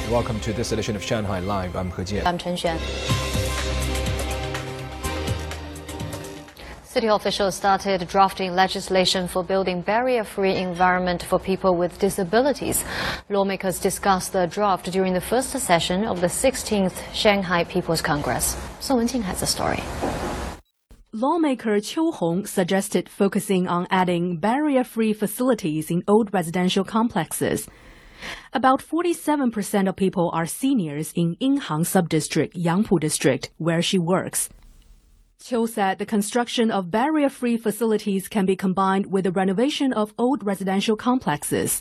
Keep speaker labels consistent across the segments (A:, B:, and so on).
A: Welcome to this edition of Shanghai Live. I'm He Jian.
B: I'm Chen Xuan. City officials started drafting legislation for building barrier-free environment for people with disabilities. Lawmakers discussed the draft during the first session of the 16th Shanghai People's Congress. Song Wenjing has the story.
C: Lawmaker Qiu Hong suggested focusing on adding barrier-free facilities in old residential complexes. About 47% of people are seniors in Yinhang Subdistrict, Yangpu District, where she works. Qiu said the construction of barrier-free facilities can be combined with the renovation of old residential complexes.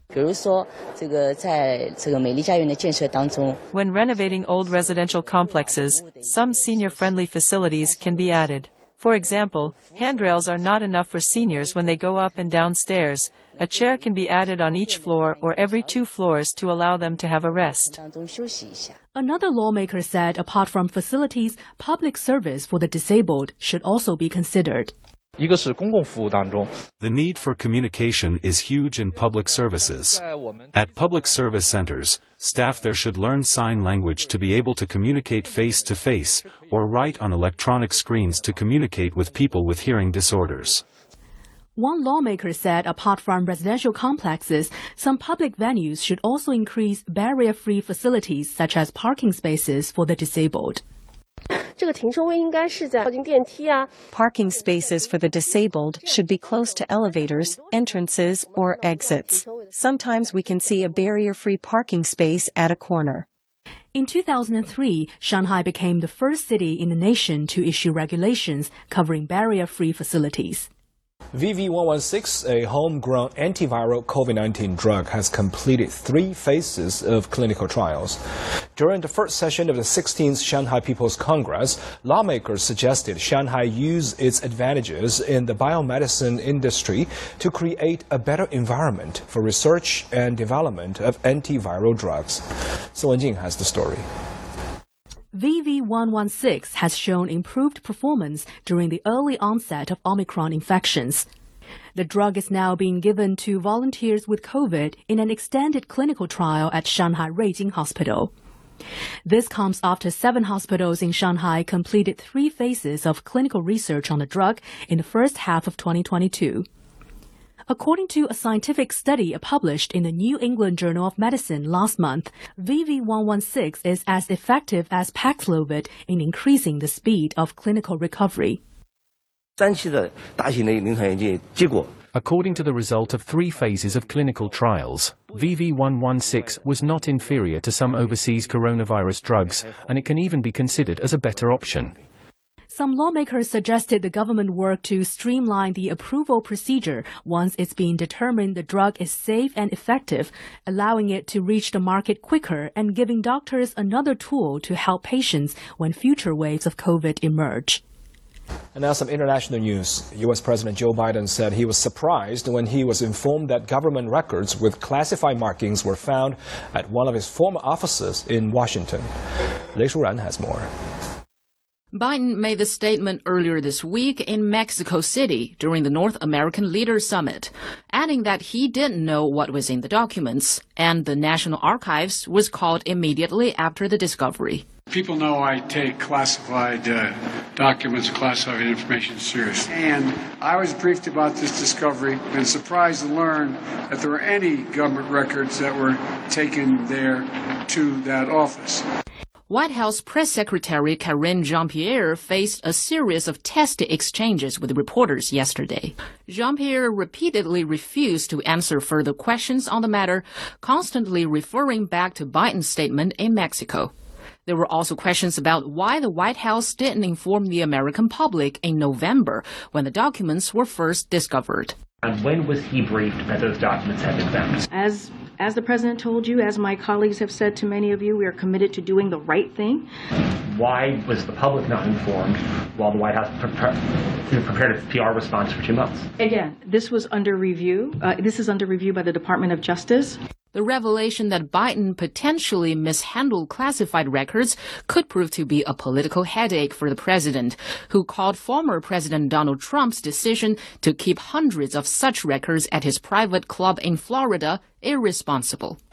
D: When renovating old residential complexes, some senior-friendly facilities can be added. For example, handrails are not enough for seniors when they go up and down stairs. A chair can be added on each floor or every 2 floors to allow them to have a rest.
C: Another lawmaker said apart from facilities, public service for the disabled should also be considered.
E: The need for communication is huge in public services. At public service centers, staff there should learn sign language to be able to communicate face-to-face, or write on electronic screens to communicate with people with hearing disorders.
C: One lawmaker said apart from residential complexes, some public venues should also increase barrier-free facilities such as parking spaces for the disabled.
D: Parking spaces for the disabled should be close to elevators, entrances, or exits. Sometimes we can see a barrier-free parking space at a corner.
C: In 2003, Shanghai became the first city in the nation to issue regulations covering barrier-free facilities.
A: VV116, a homegrown antiviral COVID-19 drug, has completed 3 phases of clinical trials. During the first session of the 16th Shanghai People's Congress, lawmakers suggested Shanghai use its advantages in the biomedicine industry to create a better environment for research and development of antiviral drugs. Song Wenjing has the story.
C: VV116 has shown improved performance during the early onset of Omicron infections. The drug is now being given to volunteers with COVID in an extended clinical trial at Shanghai Ruijin Hospital. This comes after 7 hospitals in Shanghai completed 3 phases of clinical research on the drug in the first half of 2022. According to a scientific study published in the New England Journal of Medicine last month, VV116 is as effective as Paxlovid in increasing the speed of clinical recovery.
F: According to the result of 3 phases of clinical trials, VV116 was not inferior to some overseas coronavirus drugs, and it can even be considered as a better option.
C: Some lawmakers suggested the government work to streamline the approval procedure once it's been determined the drug is safe and effective, allowing it to reach the market quicker and giving doctors another tool to help patients when future waves of COVID emerge.
A: And now some international news. U.S. President Joe Biden said he was surprised when he was informed that government records with classified markings were found at one of his former offices in Washington. Lei Shuran has more.
G: Biden made the statement earlier this week in Mexico City during the North American Leaders Summit, adding that he didn't know what was in the documents, and the National Archives was called immediately after the discovery.
H: People know I take classified documents, classified information seriously. And I was briefed about this discovery and surprised to learn that there were any government records that were taken there to that office.
G: White House Press Secretary Karine Jean-Pierre faced a series of testy exchanges with reporters yesterday. Jean-Pierre repeatedly refused to answer further questions on the matter, constantly referring back to Biden's statement in Mexico. There were also questions about why the White House didn't inform the American public in November when the documents were first discovered.
I: And when was he briefed that those documents had been found?
J: As the President told you, as my colleagues have said to many of you, we are committed to doing the right thing.
I: Why was the public not informed while the White House prepared a PR response for 2 months?
J: Again, this was under review. This is under review by the Department of Justice.
G: The revelation that Biden potentially mishandled classified records could prove to be a political headache for the president, who called former President Donald Trump's decision to keep hundreds of such records at his private club in Florida irresponsible.